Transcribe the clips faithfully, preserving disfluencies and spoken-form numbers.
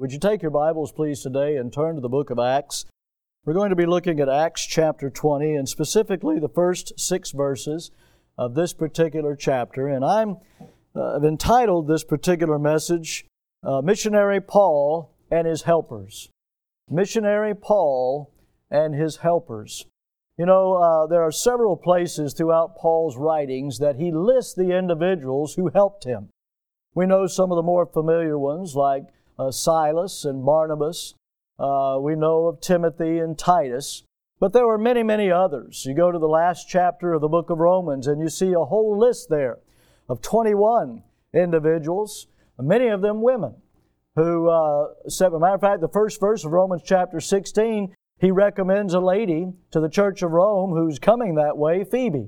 Would you take your Bibles, please, today and turn to the book of Acts? We're going to be looking at Acts chapter twenty, and specifically the first six verses of this particular chapter. And I'm, uh, I've entitled this particular message, uh, Missionary Paul and His Helpers. Missionary Paul and His Helpers. You know, uh, there are several places throughout Paul's writings that he lists the individuals who helped him. We know some of the more familiar ones like uh, Silas and Barnabas. Uh, we know of Timothy and Titus. But there were many, many others. You go to the last chapter of the book of Romans and you see a whole list there of twenty-one individuals, many of them women, who, uh, as a matter of fact, the first verse of Romans chapter sixteen, he recommends a lady to the church of Rome who's coming that way, Phoebe,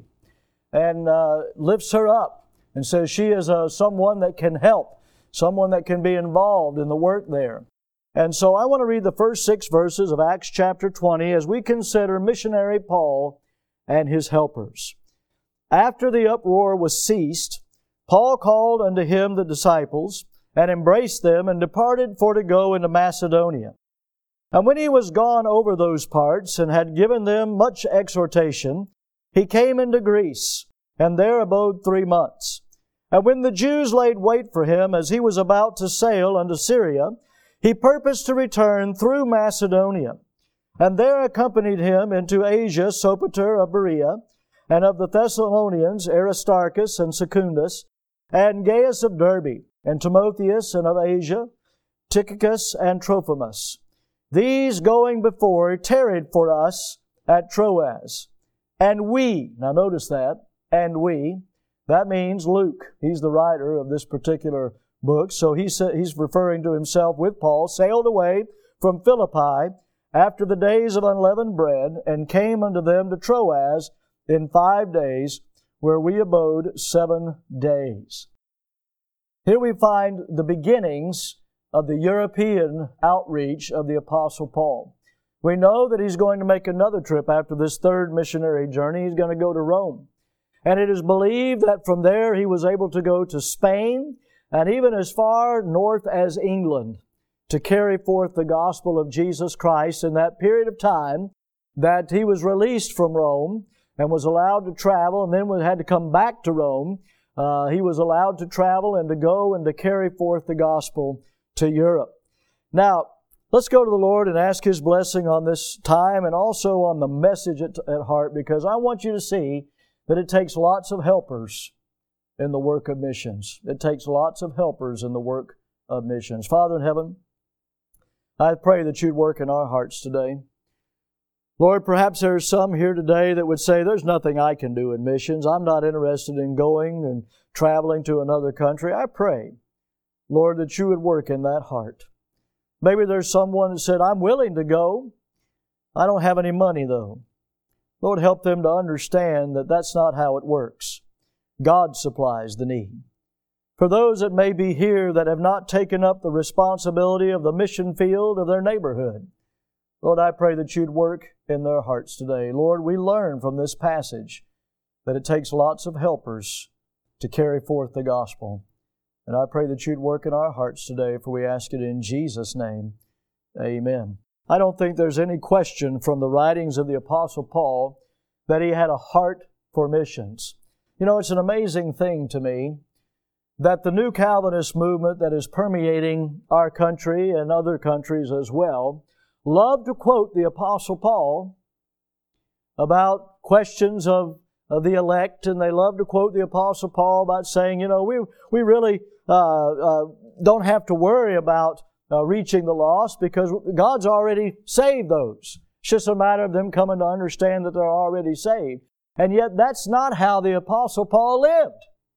and uh, lifts her up and says she is uh, someone that can help, someone that can be involved in the work there. And so I want to read the first six verses of Acts chapter twenty as we consider missionary Paul and his helpers. After the uproar was ceased, Paul called unto him the disciples, and embraced them, and departed for to go into Macedonia. And when he was gone over those parts, and had given them much exhortation, he came into Greece, and there abode three months. And when the Jews laid wait for him, as he was about to sail unto Syria, he purposed to return through Macedonia. And there accompanied him into Asia Sopater of Berea, and of the Thessalonians Aristarchus and Secundus, and Gaius of Derbe, and Timotheus, and of Asia Tychicus and Trophimus. These going before tarried for us at Troas. And we, now notice that, and we, that means Luke. He's the writer of this particular book, so he sa- he's referring to himself with Paul, sailed away from Philippi after the days of unleavened bread, and came unto them to Troas in five days, where we abode seven days. Here we find the beginnings of the European outreach of the Apostle Paul. We know that he's going to make another trip after this third missionary journey. He's going to go to Rome. And it is believed that from there he was able to go to Spain and even as far north as England to carry forth the gospel of Jesus Christ in that period of time that he was released from Rome and was allowed to travel, and then had to come back to Rome. Uh, he was allowed to travel and to go and to carry forth the gospel to Europe. Now, let's go to the Lord and ask His blessing on this time and also on the message at, at heart, because I want you to see that it takes lots of helpers in the work of missions. It takes lots of helpers in the work of missions. Father in heaven, I pray that You'd work in our hearts today. Lord, perhaps there are some here today that would say, there's nothing I can do in missions. I'm not interested in going and traveling to another country. I pray, Lord, that You would work in that heart. Maybe there's someone that said, I'm willing to go. I don't have any money though. Lord, help them to understand that that's not how it works. God supplies the need. For those that may be here that have not taken up the responsibility of the mission field of their neighborhood, Lord, I pray that You'd work in their hearts today. Lord, we learn from this passage that it takes lots of helpers to carry forth the gospel. And I pray that You'd work in our hearts today, for we ask it in Jesus' name. Amen. I don't think there's any question from the writings of the Apostle Paul that he had a heart for missions. You know, it's an amazing thing to me that the new Calvinist movement that is permeating our country and other countries as well love to quote the Apostle Paul about questions of, of the elect, and they love to quote the Apostle Paul about saying, you know, we, we really uh, uh, don't have to worry about Uh, reaching the lost because God's already saved those. It's just a matter of them coming to understand that they're already saved. And yet that's not how the Apostle Paul lived.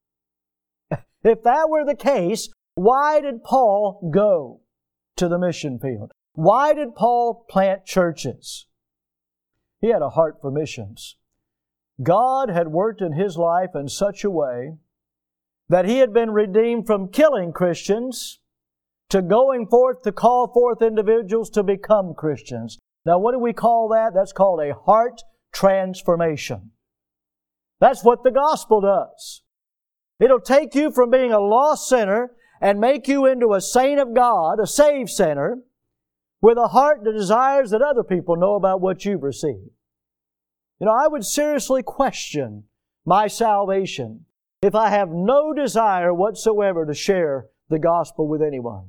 If that were the case, why did Paul go to the mission field? Why did Paul plant churches? He had a heart for missions. God had worked in his life in such a way that he had been redeemed from killing Christians to going forth to call forth individuals to become Christians. Now, what do we call that? That's called a heart transformation. That's what the gospel does. It'll take you from being a lost sinner and make you into a saint of God, a saved sinner, with a heart that desires that other people know about what you've received. You know, I would seriously question my salvation if I have no desire whatsoever to share the gospel with anyone.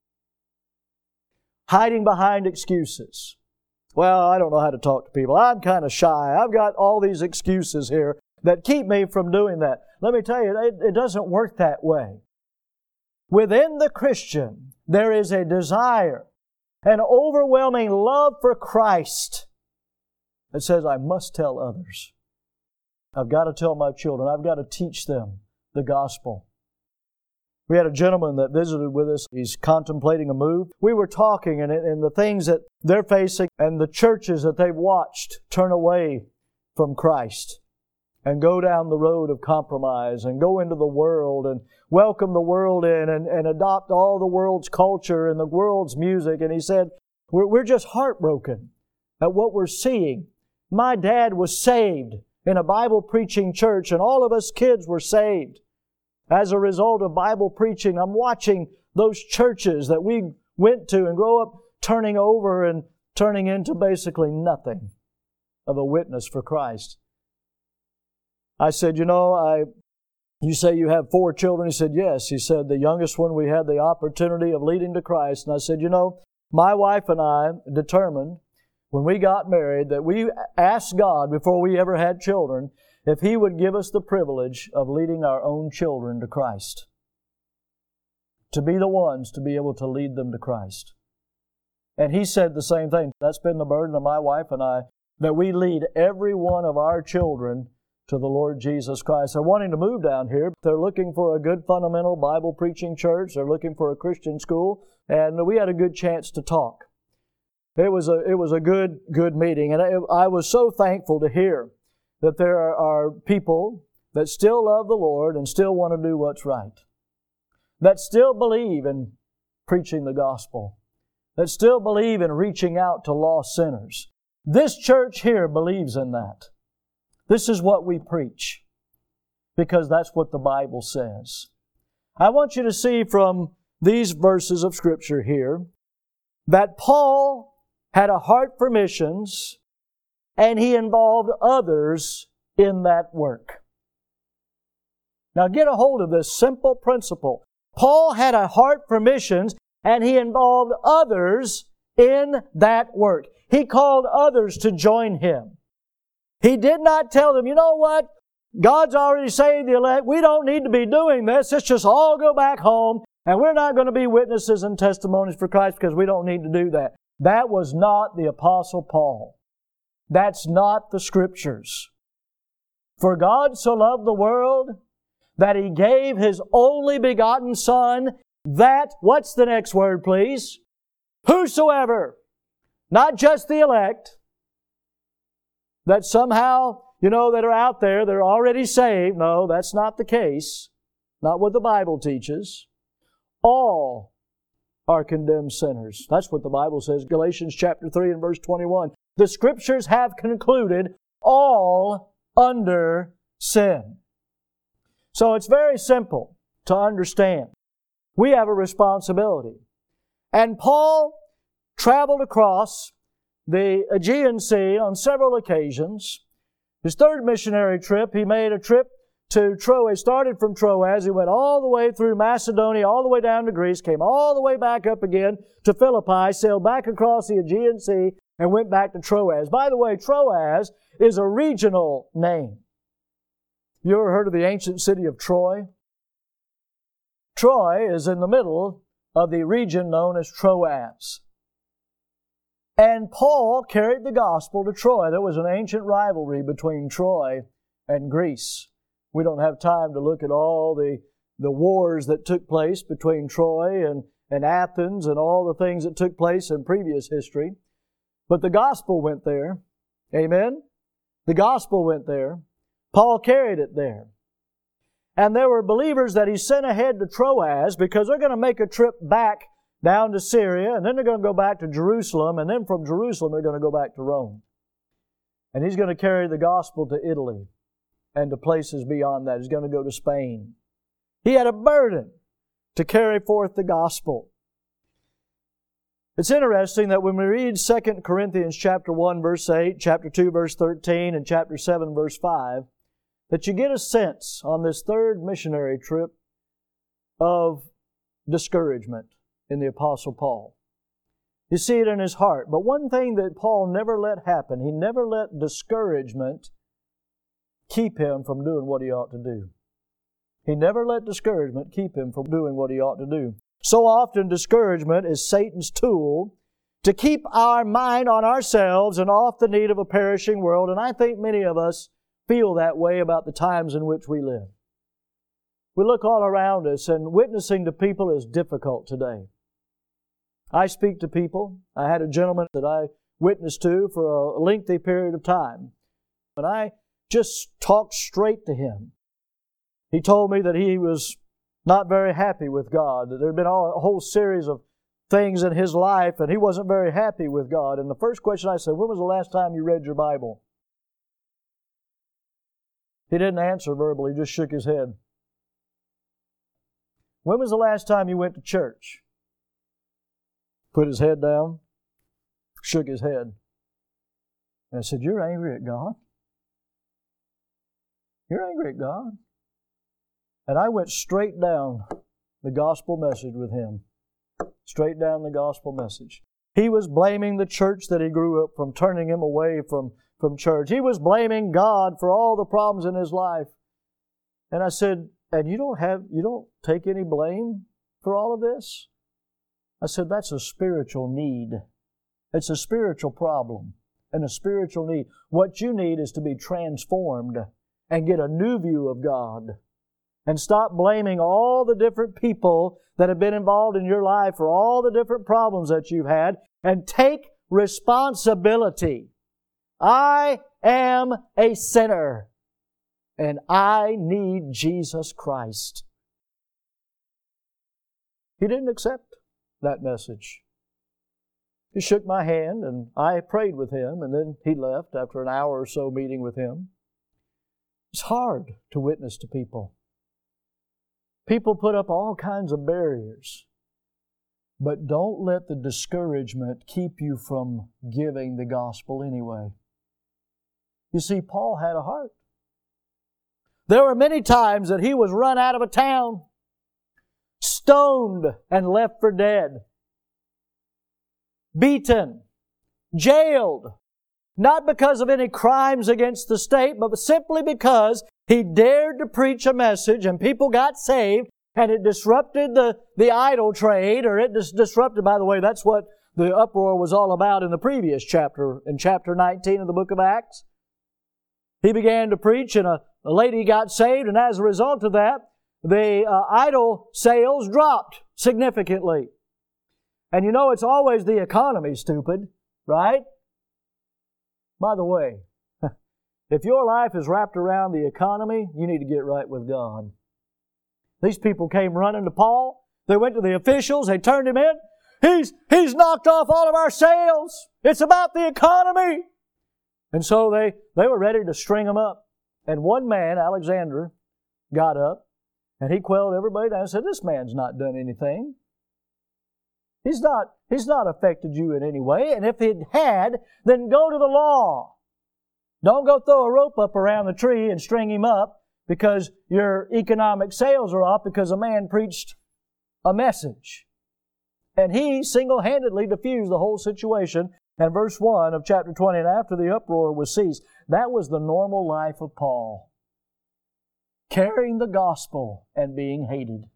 Hiding behind excuses. Well, I don't know how to talk to people. I'm kind of shy. I've got all these excuses here that keep me from doing that. Let me tell you, it, it doesn't work that way. Within the Christian, there is a desire, an overwhelming love for Christ that says, I must tell others. I've got to tell my children. I've got to teach them the gospel. We had a gentleman that visited with us. He's contemplating a move. We were talking and, and the things that they're facing and the churches that they've watched turn away from Christ and go down the road of compromise and go into the world and welcome the world in and, and adopt all the world's culture and the world's music. And he said, we're, we're just heartbroken at what we're seeing. My dad was saved in a Bible preaching church and all of us kids were saved. As a result of Bible preaching, I'm watching those churches that we went to and grow up turning over and turning into basically nothing of a witness for Christ. I said, you know, I, you say you have four children? He said, yes. He said, the youngest one we had the opportunity of leading to Christ. And I said, you know, my wife and I determined when we got married that we asked God before we ever had children if He would give us the privilege of leading our own children to Christ. To be the ones to be able to lead them to Christ. And he said the same thing. That's been the burden of my wife and I, that we lead every one of our children to the Lord Jesus Christ. They're wanting to move down here. They're looking for a good fundamental Bible preaching church. They're looking for a Christian school. And we had a good chance to talk. It was a, it was a good, good meeting. And I, I was so thankful to hear that there are people that still love the Lord and still want to do what's right. That still believe in preaching the gospel. That still believe in reaching out to lost sinners. This church here believes in that. This is what we preach. Because that's what the Bible says. I want you to see from these verses of Scripture here that Paul had a heart for missions and he involved others in that work. Now get a hold of this simple principle. Paul had a heart for missions and he involved others in that work. He called others to join him. He did not tell them, you know what? God's already saved the elect. We don't need to be doing this. Let's just all go back home and we're not going to be witnesses and testimonies for Christ because we don't need to do that. That was not the Apostle Paul. That's not the Scriptures. For God so loved the world that He gave His only begotten Son, that, what's the next word please? Whosoever, not just the elect, that somehow, you know, that are out there, they're already saved. No, that's not the case. Not what the Bible teaches. All are condemned sinners. That's what the Bible says. Galatians chapter three and verse twenty-one. The Scriptures have concluded all under sin. So it's very simple to understand. We have a responsibility. And Paul traveled across the Aegean Sea on several occasions. His third missionary trip, he made a trip to Troas, started from Troas. He went all the way through Macedonia, all the way down to Greece, came all the way back up again to Philippi, sailed back across the Aegean Sea, and went back to Troas. By the way, Troas is a regional name. You ever heard of the ancient city of Troy? Troy is in the middle of the region known as Troas. And Paul carried the gospel to Troy. There was an ancient rivalry between Troy and Greece. We don't have time to look at all the, the wars that took place between Troy and, and Athens and all the things that took place in previous history. But the gospel went there. Amen? The gospel went there. Paul carried it there. And there were believers that he sent ahead to Troas because they're going to make a trip back down to Syria, and then they're going to go back to Jerusalem, and then from Jerusalem they're going to go back to Rome. And he's going to carry the gospel to Italy and to places beyond that. He's going to go to Spain. He had a burden to carry forth the gospel. It's interesting that when we read Second Corinthians chapter one, verse eight, chapter two, verse thirteen, and chapter seven, verse five, that you get a sense on this third missionary trip of discouragement in the Apostle Paul. You see it in his heart. But one thing that Paul never let happen, he never let discouragement keep him from doing what he ought to do. He never let discouragement keep him from doing what he ought to do. So often discouragement is Satan's tool to keep our mind on ourselves and off the need of a perishing world. And I think many of us feel that way about the times in which we live. We look all around us, and witnessing to people is difficult today. I speak to people. I had a gentleman that I witnessed to for a lengthy period of time, and I just talked straight to him. He told me that he was not very happy with God, that there had been all, a whole series of things in his life, and he wasn't very happy with God. And the first question I said, when was the last time you read your Bible? He didn't answer verbally, he just shook his head. When was the last time you went to church? Put his head down, shook his head. And I said, you're angry at God? You're angry at God? And I went straight down the gospel message with him. Straight down the gospel message. He was blaming the church that he grew up from, turning him away from, from church. He was blaming God for all the problems in his life. And I said, and you don't have, you don't take any blame for all of this? I said, that's a spiritual need. It's a spiritual problem and a spiritual need. What you need is to be transformed and get a new view of God. And stop blaming all the different people that have been involved in your life for all the different problems that you've had, and take responsibility. I am a sinner, and I need Jesus Christ. He didn't accept that message. He shook my hand, and I prayed with him, and then he left after an hour or so meeting with him. It's hard to witness to people. People put up all kinds of barriers. But don't let the discouragement keep you from giving the gospel anyway. You see, Paul had a heart. There were many times that he was run out of a town, stoned and left for dead, beaten, jailed, not because of any crimes against the state, but simply because he dared to preach a message and people got saved, and it disrupted the, the idol trade, or it dis- disrupted, by the way, that's what the uproar was all about in the previous chapter, in chapter nineteen of the book of Acts. He began to preach, and a, a lady got saved, and as a result of that, the uh, idol sales dropped significantly. And you know, it's always the economy, stupid, right? By the way, if your life is wrapped around the economy, you need to get right with God. These people came running to Paul. They went to the officials. They turned him in. He's, he's knocked off all of our sales. It's about the economy. And so they, they were ready to string him up. And one man, Alexander, got up and he quelled everybody down and said, this man's not done anything. He's not, he's not affected you in any way. And if he had, then go to the law. Don't go throw a rope up around the tree and string him up because your economic sales are off because a man preached a message. And he single-handedly diffused the whole situation. And verse one of chapter twenty, and after the uproar was ceased, that was the normal life of Paul. Carrying the gospel and being hated.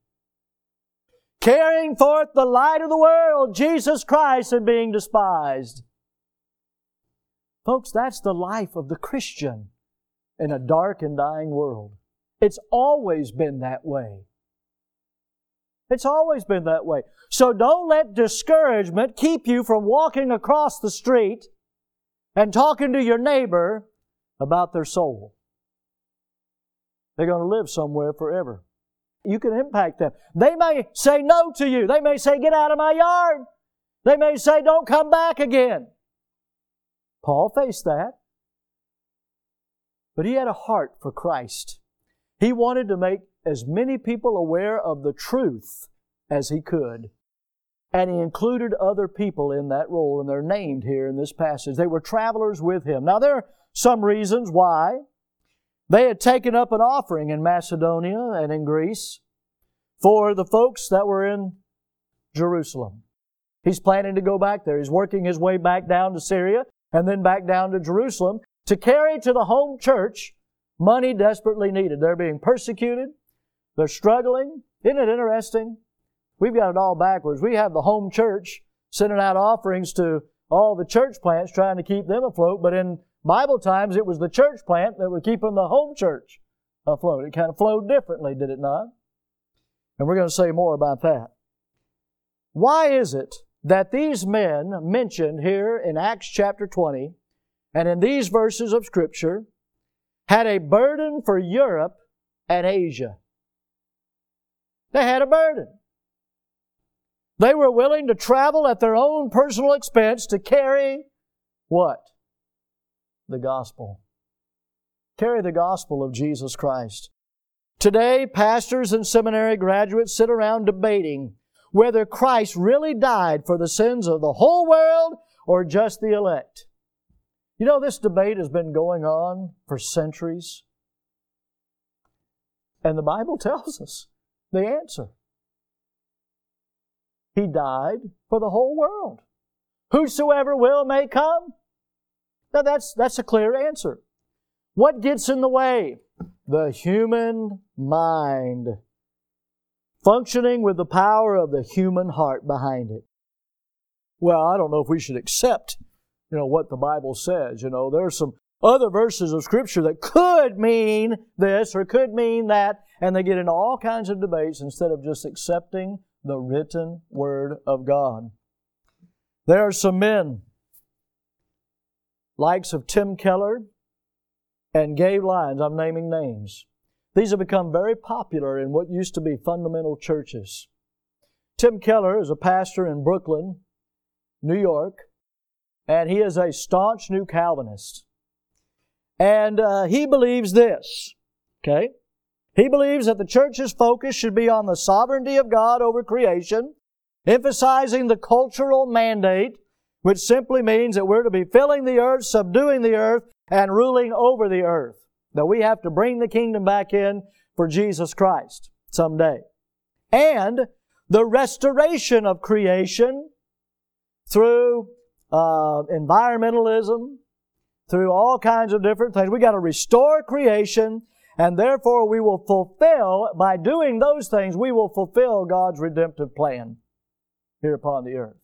Carrying forth the light of the world, Jesus Christ, and being despised. Folks, that's the life of the Christian in a dark and dying world. It's always been that way. It's always been that way. So don't let discouragement keep you from walking across the street and talking to your neighbor about their soul. They're going to live somewhere forever. You can impact them. They may say no to you. They may say, get out of my yard. They may say, don't come back again. Paul faced that. But he had a heart for Christ. He wanted to make as many people aware of the truth as He could. And He included other people in that role, and they're named here in this passage. They were travelers with Him. Now, there are some reasons why. They had taken up an offering in Macedonia and in Greece for the folks that were in Jerusalem. He's planning to go back there. He's working his way back down to Syria and then back down to Jerusalem to carry to the home church money desperately needed. They're being persecuted. They're struggling. Isn't it interesting? We've got it all backwards. We have the home church sending out offerings to all the church plants trying to keep them afloat, but in Bible times it was the church plant that was keeping the home church afloat. It kind of flowed differently, did it not? And we're going to say more about that. Why is it that these men mentioned here in Acts chapter twenty and in these verses of Scripture had a burden for Europe and Asia? They had a burden. They were willing to travel at their own personal expense to carry what? The gospel. Carry the gospel of Jesus Christ. Today, pastors and seminary graduates sit around debating whether Christ really died for the sins of the whole world or just the elect. You know, this debate has been going on for centuries. And the Bible tells us the answer. He died for the whole world. Whosoever will may come. Now that's, that's a clear answer. What gets in the way? The human mind. Functioning with the power of the human heart behind it. Well, I don't know if we should accept, you know, what the Bible says. You know, there are some other verses of Scripture that could mean this or could mean that, and they get into all kinds of debates instead of just accepting the written Word of God. There are some men, likes of Tim Keller and Gabe Lyons, I'm naming names. These have become very popular in what used to be fundamental churches. Tim Keller is a pastor in Brooklyn, New York, and he is a staunch New Calvinist. And uh, he believes this, okay? He believes that the church's focus should be on the sovereignty of God over creation, emphasizing the cultural mandate, which simply means that we're to be filling the earth, subduing the earth, and ruling over the earth. That we have to bring the kingdom back in for Jesus Christ someday. And the restoration of creation through uh, environmentalism, through all kinds of different things. We got to restore creation, and therefore we will fulfill, by doing those things, we will fulfill God's redemptive plan here upon the earth.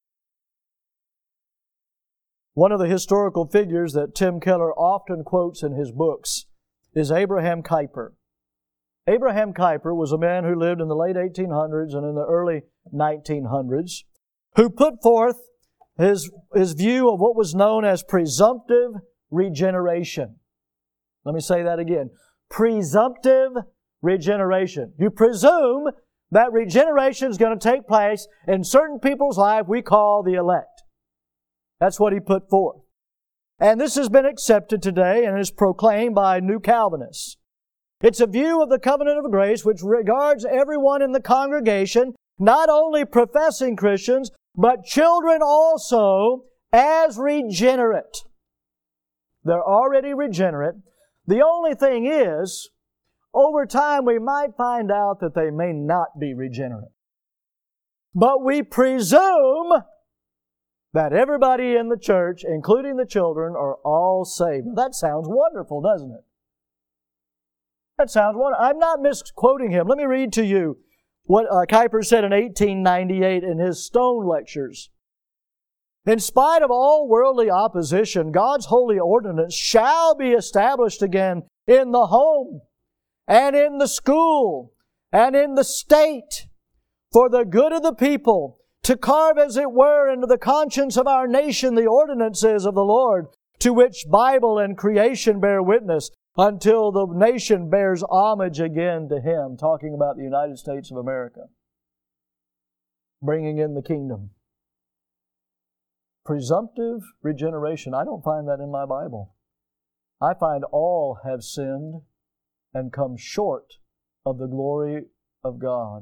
One of the historical figures that Tim Keller often quotes in his books is Abraham Kuyper. Abraham Kuyper was a man who lived in the late eighteen hundreds and in the early nineteen hundreds, who put forth his, his view of what was known as presumptive regeneration. Let me say that again. Presumptive regeneration. You presume that regeneration is going to take place in certain people's life we call the elect. That's what he put forth. And this has been accepted today and is proclaimed by New Calvinists. It's a view of the covenant of grace which regards everyone in the congregation, not only professing Christians, but children also, as regenerate. They're already regenerate. The only thing is, over time we might find out that they may not be regenerate. But we presume that everybody in the church, including the children, are all saved. That sounds wonderful, doesn't it? That sounds wonderful. I'm not misquoting him. Let me read to you what uh, Kuyper said in eighteen ninety-eight in his Stone Lectures. In spite of all worldly opposition, God's holy ordinance shall be established again in the home and in the school and in the state for the good of the people, to carve, as it were, into the conscience of our nation the ordinances of the Lord, to which Bible and creation bear witness, until the nation bears homage again to Him, talking about the United States of America, bringing in the kingdom. Presumptive regeneration, I don't find that in my Bible. I find all have sinned and come short of the glory of God.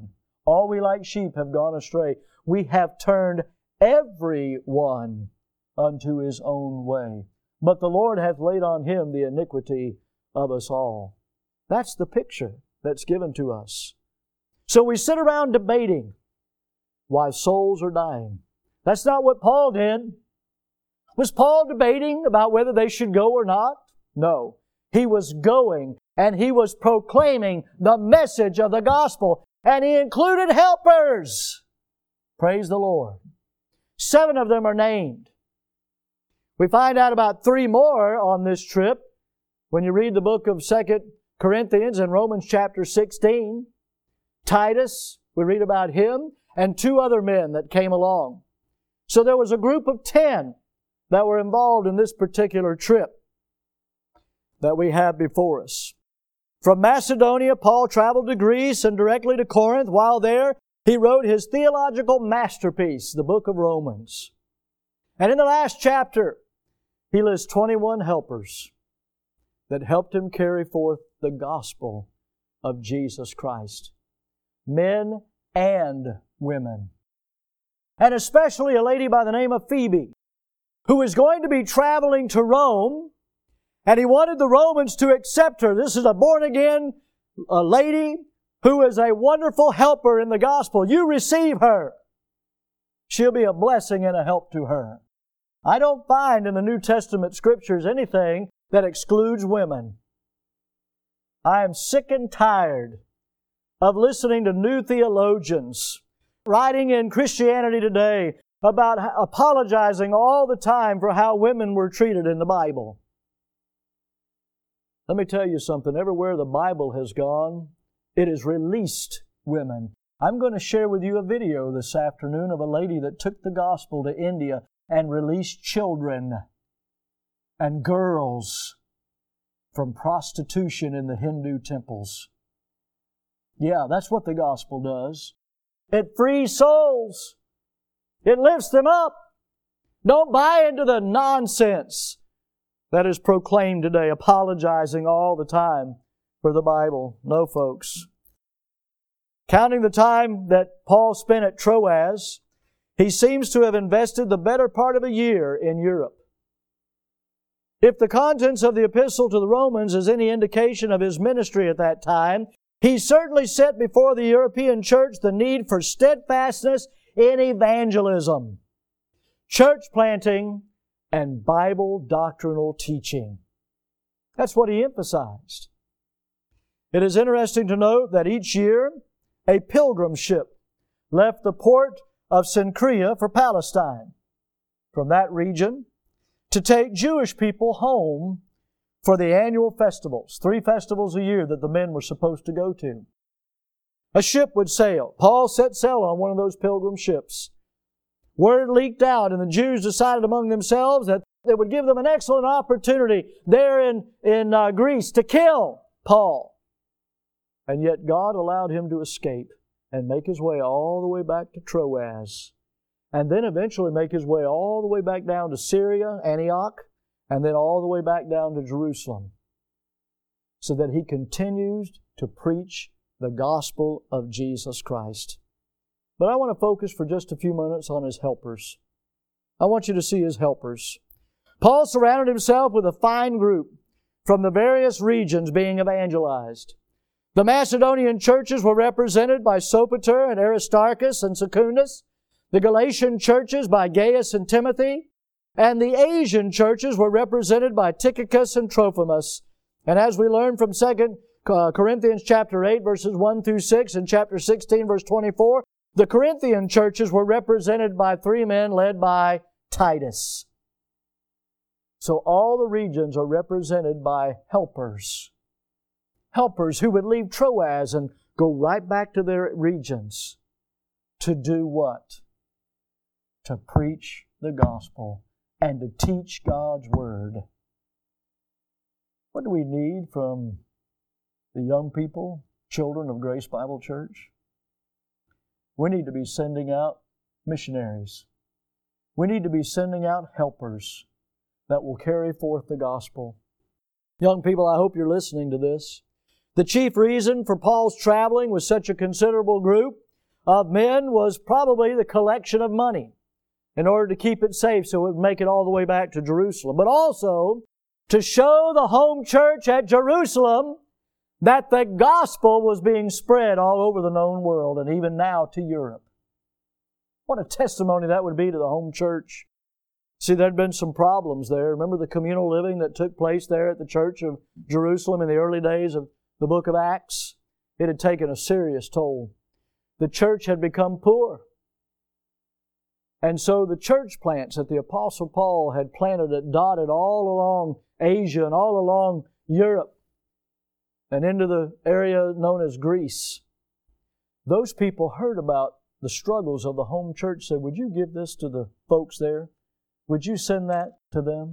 All we like sheep have gone astray. We have turned every one unto his own way. But the Lord hath laid on him the iniquity of us all. That's the picture that's given to us. So we sit around debating why souls are dying. That's not what Paul did. Was Paul debating about whether they should go or not? No. He was going and he was proclaiming the message of the gospel. And he included helpers. Praise the Lord. Seven of them are named. We find out about three more on this trip when you read the book of Second Corinthians and Romans chapter sixteen. Titus, we read about him, and two other men that came along. So there was a group of ten that were involved in this particular trip that we have before us. From Macedonia, Paul traveled to Greece and directly to Corinth. While there, he wrote his theological masterpiece, the book of Romans. And in the last chapter, he lists twenty-one helpers that helped him carry forth the gospel of Jesus Christ. Men and women. And especially a lady by the name of Phoebe, who is going to be traveling to Rome, and he wanted the Romans to accept her. This is a born-again a lady who is a wonderful helper in the gospel. You receive her. She'll be a blessing and a help to her. I don't find in the New Testament Scriptures anything that excludes women. I am sick and tired of listening to new theologians writing in Christianity Today about apologizing all the time for how women were treated in the Bible. Let me tell you something. Everywhere the Bible has gone, it has released women. I'm going to share with you a video this afternoon of a lady that took the gospel to India and released children and girls from prostitution in the Hindu temples. Yeah, that's what the gospel does. It frees souls. It lifts them up. Don't buy into the nonsense that is proclaimed today, apologizing all the time for the Bible. No, folks. Counting the time that Paul spent at Troas, he seems to have invested the better part of a year in Europe. If the contents of the epistle to the Romans is any indication of his ministry at that time, he certainly set before the European church the need for steadfastness in evangelism, church planting, and Bible doctrinal teaching. That's what he emphasized. It is interesting to note that each year a pilgrim ship left the port of Cenchrea for Palestine from that region to take Jewish people home for the annual festivals, three festivals a year that the men were supposed to go to. A ship would sail. Paul set sail on one of those pilgrim ships. Word leaked out, and the Jews decided among themselves that they would give them an excellent opportunity there in, in uh, Greece to kill Paul. And yet God allowed him to escape and make his way all the way back to Troas, and then eventually make his way all the way back down to Syria, Antioch, and then all the way back down to Jerusalem, so that he continues to preach the gospel of Jesus Christ. But I want to focus for just a few minutes on his helpers. I want you to see his helpers. Paul surrounded himself with a fine group from the various regions being evangelized. The Macedonian churches were represented by Sopater and Aristarchus and Secundus, the Galatian churches by Gaius and Timothy, and the Asian churches were represented by Tychicus and Trophimus. And as we learn from Second Corinthians chapter eight, verses one through six, and chapter sixteen, verse twenty-four, the Corinthian churches were represented by three men led by Titus. So all the regions are represented by helpers. Helpers who would leave Troas and go right back to their regions. To do what? To preach the gospel and to teach God's Word. What do we need from the young people, children of Grace Bible Church? We need to be sending out missionaries. We need to be sending out helpers that will carry forth the gospel. Young people, I hope you're listening to this. The chief reason for Paul's traveling with such a considerable group of men was probably the collection of money in order to keep it safe so it would make it all the way back to Jerusalem. But also to show the home church at Jerusalem that the gospel was being spread all over the known world and even now to Europe. What a testimony that would be to the home church. See, there had been some problems there. Remember the communal living that took place there at the church of Jerusalem in the early days of the book of Acts? It had taken a serious toll. The church had become poor. And so the church plants that the Apostle Paul had planted it dotted all along Asia and all along Europe and into the area known as Greece. Those people heard about the struggles of the home church, said, would you give this to the folks there? Would you send that to them?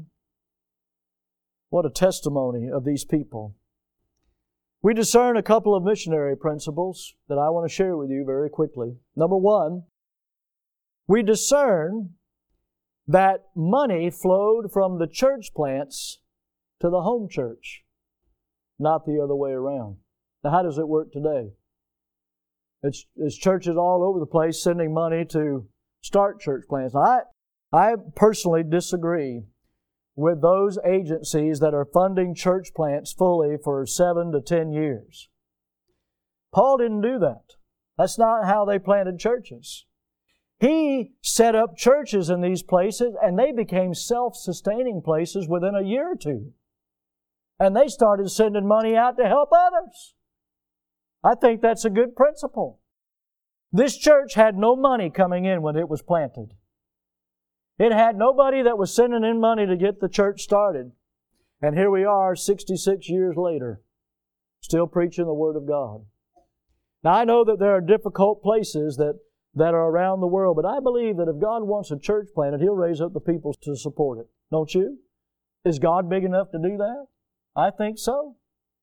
What a testimony of these people. We discern a couple of missionary principles that I want to share with you very quickly. Number one, we discern that money flowed from the church plants to the home church, not the other way around. Now, how does it work today? It's, it's churches all over the place sending money to start church plants. Now, I, I personally disagree with those agencies that are funding church plants fully for seven to ten years. Paul didn't do that. That's not how they planted churches. He set up churches in these places and they became self-sustaining places within a year or two. And they started sending money out to help others. I think that's a good principle. This church had no money coming in when it was planted. It had nobody that was sending in money to get the church started. And here we are sixty-six years later, still preaching the Word of God. Now I know that there are difficult places that, that are around the world, but I believe that if God wants a church planted, He'll raise up the people to support it. Don't you? Is God big enough to do that? I think so.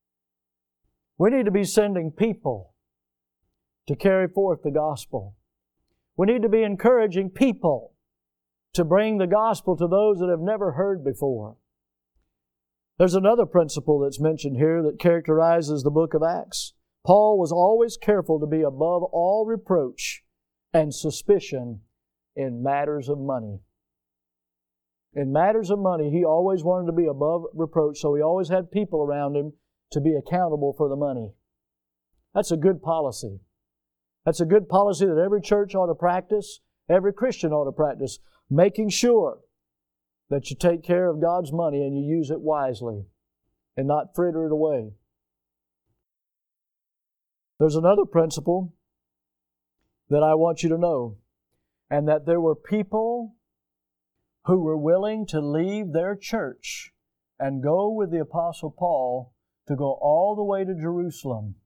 We need to be sending people to carry forth the gospel. We need to be encouraging people to bring the gospel to those that have never heard before. There's another principle that's mentioned here that characterizes the book of Acts. Paul was always careful to be above all reproach and suspicion in matters of money. In matters of money, he always wanted to be above reproach, so he always had people around him to be accountable for the money. That's a good policy. That's a good policy that every church ought to practice, every Christian ought to practice, making sure that you take care of God's money and you use it wisely and not fritter it away. There's another principle that I want you to know, and that there were people who were willing to leave their church and go with the Apostle Paul to go all the way to Jerusalem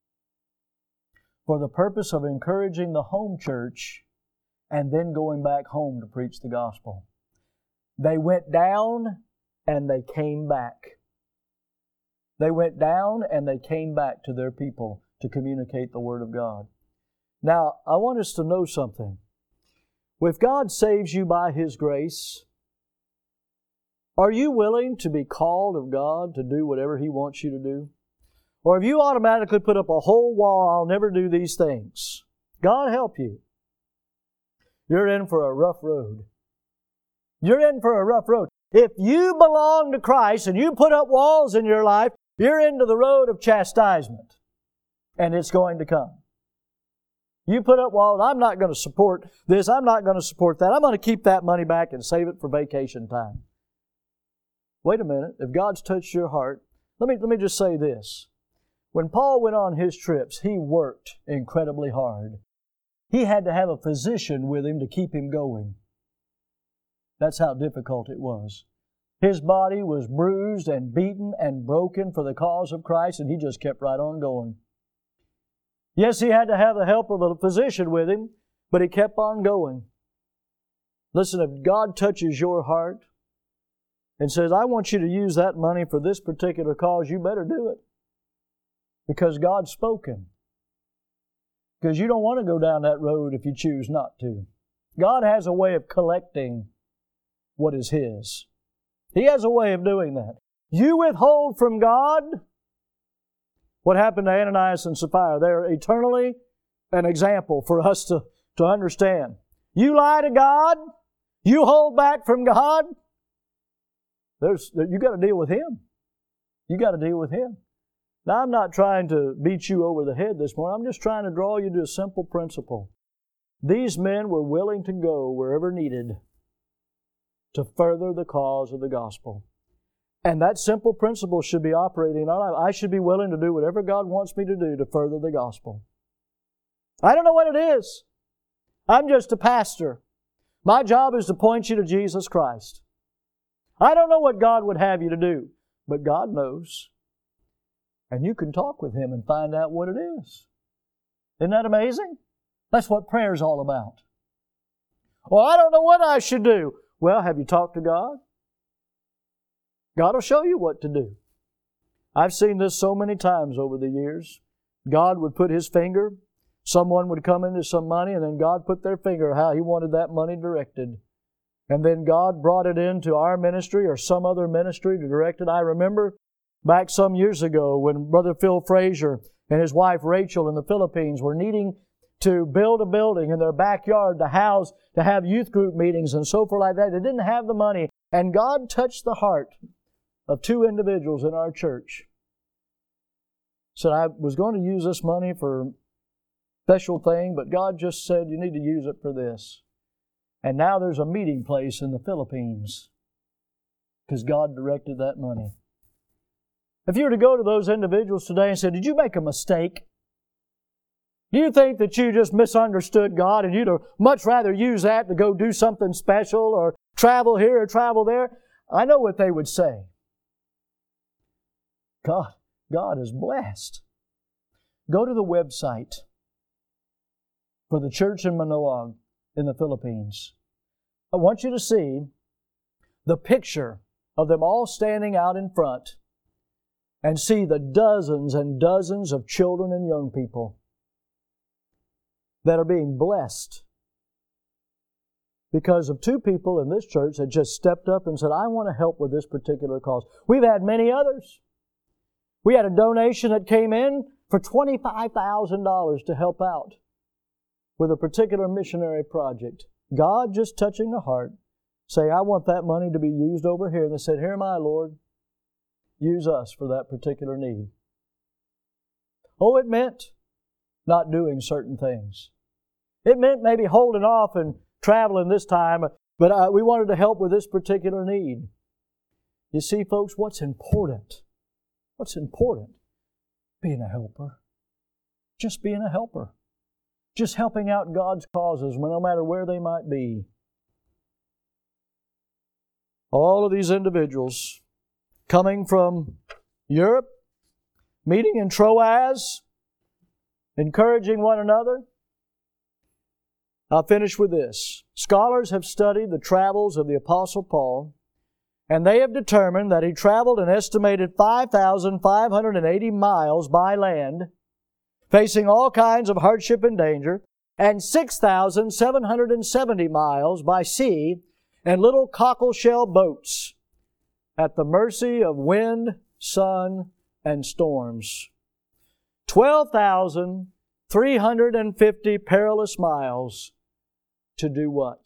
for the purpose of encouraging the home church and then going back home to preach the gospel. They went down and they came back. They went down and they came back to their people to communicate the Word of God. Now, I want us to know something. If God saves you by His grace, are you willing to be called of God to do whatever He wants you to do? Or have you automatically put up a whole wall, I'll never do these things? God help you. You're in for a rough road. You're in for a rough road. If you belong to Christ and you put up walls in your life, you're into the road of chastisement. And it's going to come. You put up walls, I'm not going to support this, I'm not going to support that, I'm going to keep that money back and save it for vacation time. Wait a minute, if God's touched your heart, let me, let me just say this. When Paul went on his trips, he worked incredibly hard. He had to have a physician with him to keep him going. That's how difficult it was. His body was bruised and beaten and broken for the cause of Christ, and he just kept right on going. Yes, he had to have the help of a physician with him, but he kept on going. Listen, if God touches your heart and says, I want you to use that money for this particular cause, you better do it. Because God's spoken. Because you don't want to go down that road if you choose not to. God has a way of collecting what is His. He has a way of doing that. You withhold from God. What happened to Ananias and Sapphira? They're eternally an example for us to, to understand. You lie to God, you hold back from God, there's, you got to deal with Him. You got to deal with Him. Now, I'm not trying to beat you over the head this morning. I'm just trying to draw you to a simple principle. These men were willing to go wherever needed to further the cause of the gospel. And that simple principle should be operating in our life. I should be willing to do whatever God wants me to do to further the gospel. I don't know what it is. I'm just a pastor. My job is to point you to Jesus Christ. I don't know what God would have you to do, but God knows. And you can talk with Him and find out what it is. Isn't that amazing? That's what prayer is all about. Well, I don't know what I should do. Well, have you talked to God? God will show you what to do. I've seen this so many times over the years. God would put His finger, someone would come into some money, and then God put their finger how He wanted that money directed. And then God brought it into our ministry or some other ministry to direct it. I remember back some years ago when Brother Phil Frazier and his wife Rachel in the Philippines were needing to build a building in their backyard to house, to have youth group meetings and so forth like that. They didn't have the money. And God touched the heart of two individuals in our church. Said, I was going to use this money for a special thing, but God just said you need to use it for this. And now there's a meeting place in the Philippines because God directed that money. If you were to go to those individuals today and say, did you make a mistake? Do you think that you just misunderstood God and you'd much rather use that to go do something special or travel here or travel there? I know what they would say. God, God is blessed. Go to the website for the church in Manoa in the Philippines. I want you to see the picture of them all standing out in front and see the dozens and dozens of children and young people that are being blessed because of two people in this church that just stepped up and said, I want to help with this particular cause. We've had many others. We had a donation that came in for twenty-five thousand dollars to help out with a particular missionary project. God just touching the heart, say, I want that money to be used over here. And they said, here am I, Lord. Use us for that particular need. Oh, it meant not doing certain things. It meant maybe holding off and traveling this time, but uh, we wanted to help with this particular need. You see, folks, what's important? What's important? Being a helper. Just being a helper. Just helping out God's causes, no matter where they might be. All of these individuals coming from Europe, meeting in Troas, encouraging one another. I'll finish with this. Scholars have studied the travels of the Apostle Paul, and they have determined that he traveled an estimated five thousand five hundred eighty miles by land, facing all kinds of hardship and danger, and six thousand seven hundred seventy miles by sea in little cockle-shell boats at the mercy of wind, sun, and storms. twelve thousand three hundred fifty perilous miles to do what?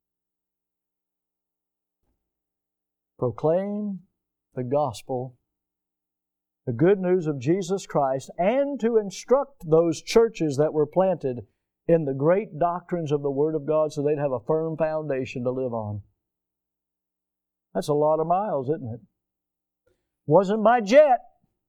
Proclaim the gospel, the good news of Jesus Christ, and to instruct those churches that were planted in the great doctrines of the Word of God so they'd have a firm foundation to live on. That's a lot of miles, isn't it? Wasn't by jet.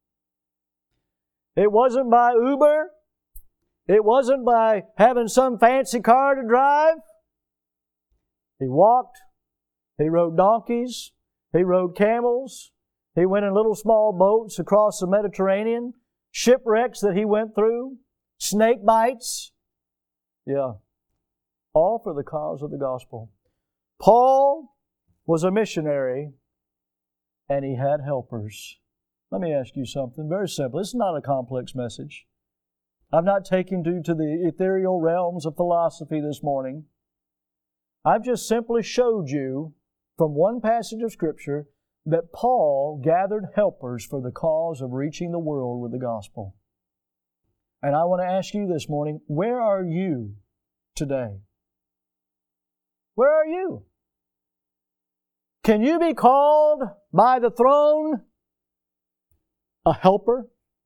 It wasn't by Uber. It wasn't by having some fancy car to drive. He walked. He rode donkeys. He rode camels. He went in little small boats across the Mediterranean. Shipwrecks that he went through. Snake bites. Yeah. All for the cause of the gospel. Paul was a missionary, and he had helpers. Let me ask you something very simple. This is not a complex message. I've not taken you to the ethereal realms of philosophy this morning. I've just simply showed you from one passage of Scripture that Paul gathered helpers for the cause of reaching the world with the gospel. And I want to ask you this morning, where are you today? Where are you? Can you be called by the throne a helper?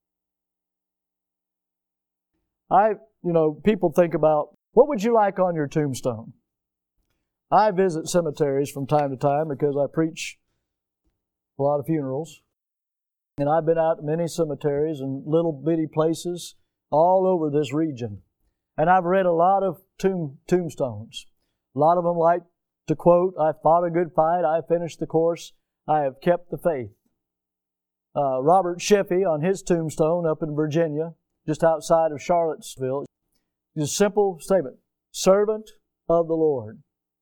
I, you know, people think about, what would you like on your tombstone? I visit cemeteries from time to time because I preach a lot of funerals. And I've been out to many cemeteries and little bitty places all over this region. And I've read a lot of tomb, tombstones. A lot of them like to quote, I fought a good fight, I finished the course, I have kept the faith. Uh, Robert Sheffey, on his tombstone up in Virginia, just outside of Charlottesville, is a simple statement, servant of the Lord.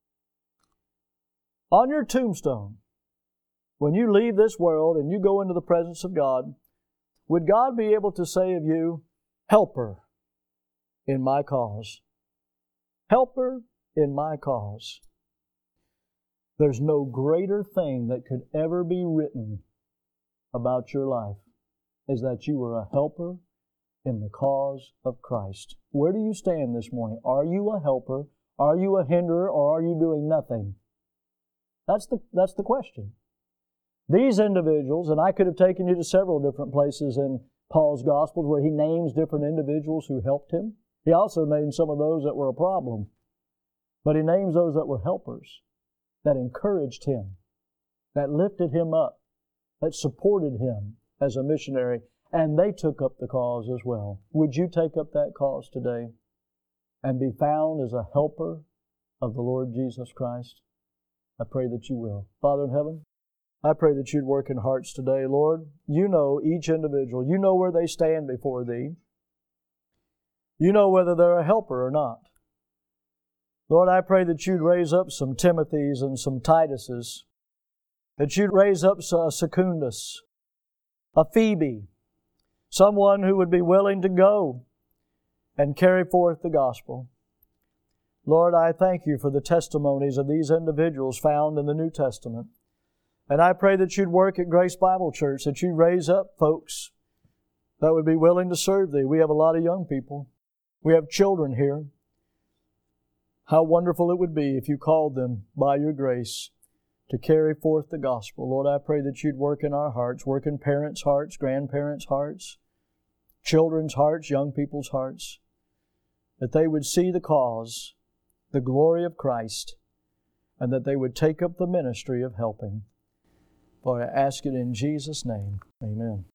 On your tombstone, when you leave this world and you go into the presence of God, would God be able to say of you, helper in my cause? Helper in my cause. There's no greater thing that could ever be written about your life is that you were a helper in the cause of Christ. Where do you stand this morning? Are you a helper? Are you a hinderer? Or are you doing nothing? That's the, that's the question. These individuals, and I could have taken you to several different places in Paul's Gospels where he names different individuals who helped him. He also named some of those that were a problem. But he names those that were helpers, that encouraged him, that lifted him up, that supported him as a missionary, and they took up the cause as well. Would you take up that cause today and be found as a helper of the Lord Jesus Christ? I pray that you will. Father in heaven, I pray that you'd work in hearts today, Lord. You know each individual. You know where they stand before Thee. You know whether they're a helper or not. Lord, I pray that you'd raise up some Timothys and some Tituses, that you'd raise up a Secundus, a Phoebe, someone who would be willing to go and carry forth the gospel. Lord, I thank you for the testimonies of these individuals found in the New Testament. And I pray that you'd work at Grace Bible Church, that you'd raise up folks that would be willing to serve Thee. We have a lot of young people. We have children here. How wonderful it would be if you called them by your grace to carry forth the gospel. Lord, I pray that you'd work in our hearts, work in parents' hearts, grandparents' hearts, children's hearts, young people's hearts, that they would see the cause, the glory of Christ, and that they would take up the ministry of helping. For I ask it in Jesus' name. Amen.